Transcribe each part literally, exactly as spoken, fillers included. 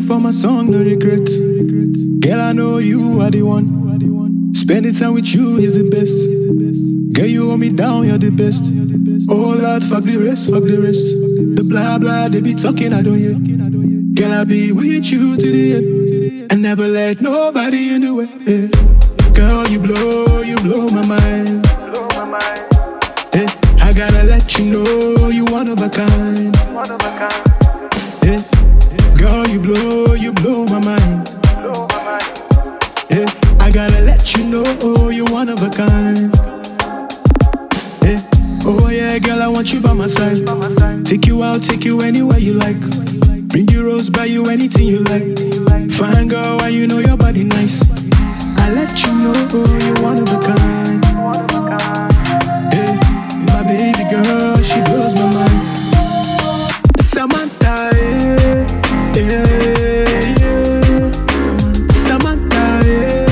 for my song, no regrets. Girl, I know you are the one. Spending time with you is the best. Girl, you hold me down, you're the best. Oh Lord, fuck the rest, fuck the rest. The blah blah, they be talking, I don't hear. Girl, I be with you to the end. And never let nobody in the way. Yeah. Girl, you blow, you blow my mind. Yeah. I gotta let you know you one of a kind. Yeah. Girl, you blow, you blow my mind. Yeah. I gotta let you know you one of a kind. Yeah. Oh yeah, girl, I want you by my side. Take you out, take you anywhere you like. Bring you rose, buy you anything you like. Fine girl, why you know your body nice. I let you know you one of a kind. Yeah. My baby girl, she blows my mind. Samantha, yeah, yeah, yeah. Samantha, yeah,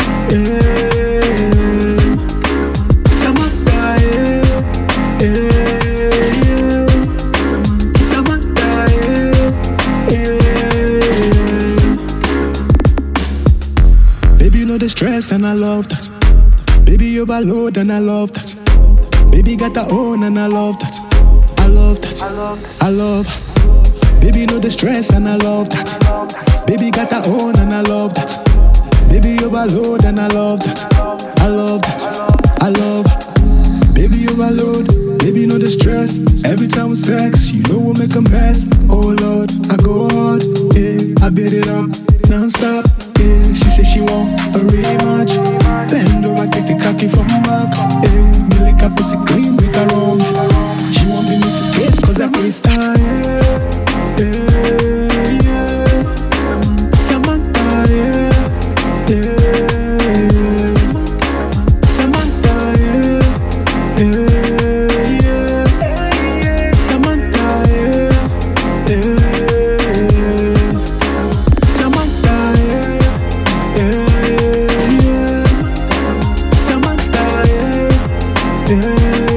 yeah. Samantha, yeah, yeah, yeah. Samantha, yeah, yeah. Baby, you know the stress and I love that. Baby, overload and I love that. Baby, got her own and I love that. I love that. I love. Baby, know the stress and I love that. Baby, got her own and I love that. Baby, overload and I love that. I love that. I love. Baby, overload. Baby, know the stress. Every time we sex, you know we'll make a mess. Oh Lord, I go hard. Yeah, I beat it up non-stop. Yeah, she said she want a rematch. Bend over, take the cocky from back. Yeah, me lick her pussy clean, make her rum. She want me Missus Case, cause I can't start. Yeah, yeah. Samantha, yeah, yeah. Samantha, yeah, yeah. Samantha, yeah, yeah. Samantha, yeah, yeah. Samantha, yeah, yeah.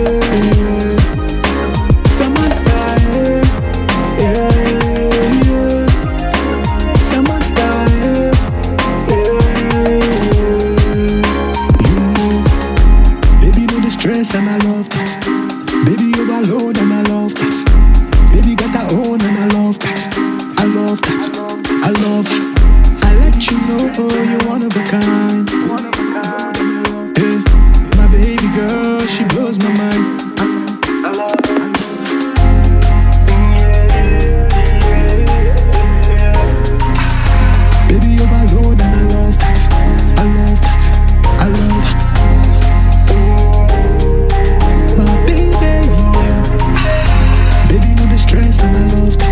And I love that. Baby, overload and I love that. Baby, got her own and I love that. I love that. I love. I let you know you're one of a kind. Yeah, my baby girl, she blows my mind. I love her. Baby, overload and I love that. I love that. I love that. And I love that.